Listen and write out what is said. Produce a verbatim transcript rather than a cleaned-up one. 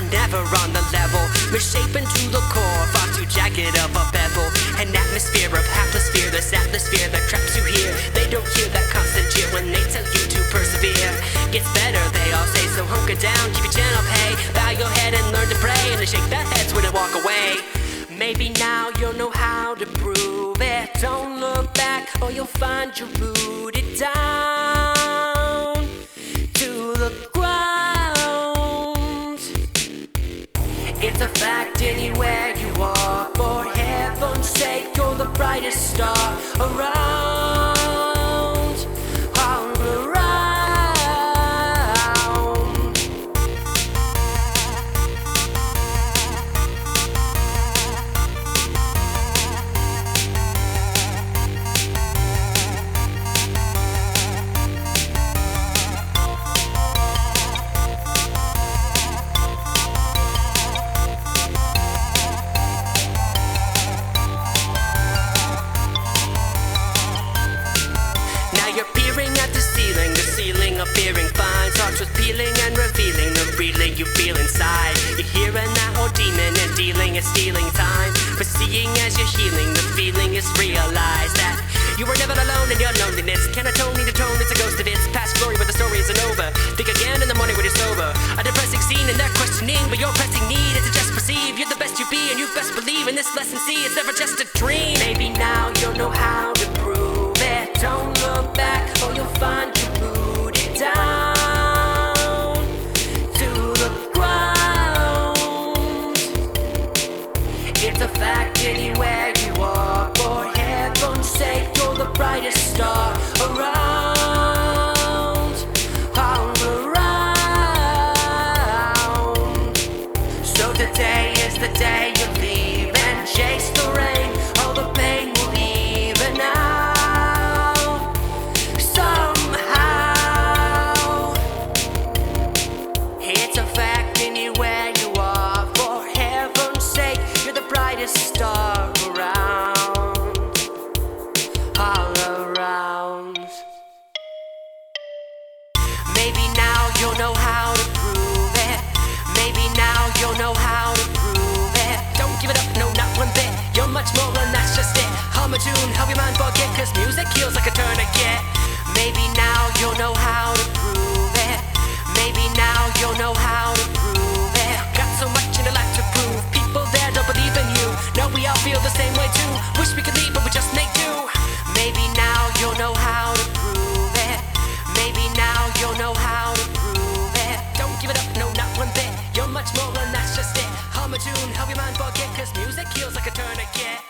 never on the level. Misshapen to the core, far too jagged of a bevel. An atmosphere of atmosphere, this atmosphere that traps you here. They don't hear that constant jeer when they tell you to persevere. Gets better, they all say, so hunker down, keep your chin up, hey. Bow your head and learn to pray, and they shake their heads when they walk away. Maybe now you'll know how to prove it. Don't look back or you'll find you're rooted down to the ground. It's a fact anywhere you are. For heaven's sake, you're the brightest star around. All around. Appearing fine, starts with peeling and revealing the reeling you feel inside. You're hearing that old demon and dealing is stealing time. But seeing as you're healing, the feeling is realize that you were never alone in your loneliness. Can atone, need a tone, it's a ghost of its past glory, but the story isn't over. Think again in the morning when you're sober. A depressing scene and they're questioning, but your pressing need is to just perceive. You're the best you be and you best believe in this lesson. See, it's never just a dream. Maybe now you'll know how to prove it. Don't look back or you'll find you down to the ground. It's a fact anywhere you are. For heaven's sake, you're the brightest star around, all around. So today is the day you leave and chase the rain. All the pain will even out. Star around, all around. Maybe now you'll know how to prove it. Maybe now you'll know how to prove it. Don't give it up, no, not one bit. You're much more and that's just it. Hum a tune, help your mind forget, cause music heals like a tourniquet. Maybe now you'll know how to prove it. Maybe now you'll know how to prove it. Got so much in your life to prove. People there don't believe in you. No, we all feel the same way too. Wish we could leave, but we just make do. Maybe now you'll know how to prove it. Maybe now you'll know how to prove it. Don't give it up, no, not one bit. You're much more and that's just it. Hum a tune, help your mind forget, cause music heals like a tourniquet.